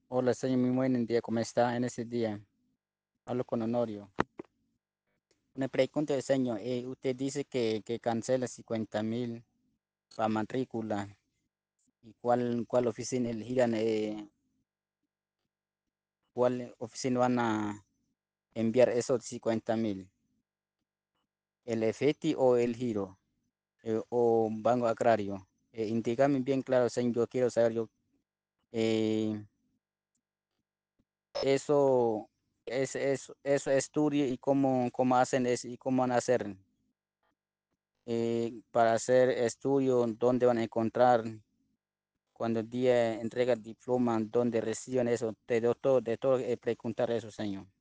Hola, señor, muy buen día. ¿Cómo está en ese día? Hablo con Honorio. Una pregunta, señor. Usted dice que cancela 50.000 para matrícula. ¿Y cuál oficina elegirán? ¿Cuál oficina van a enviar esos 50.000? ¿El EFETI o el Giro? ¿O Banco Agrario? Indígame bien claro, señor. Yo quiero saber eh, eso, eso estudio y cómo hacen eso y cómo van a hacer. Para hacer estudio, dónde van a encontrar cuando el día entrega el diploma, dónde reciben eso, de todo preguntar eso, señor.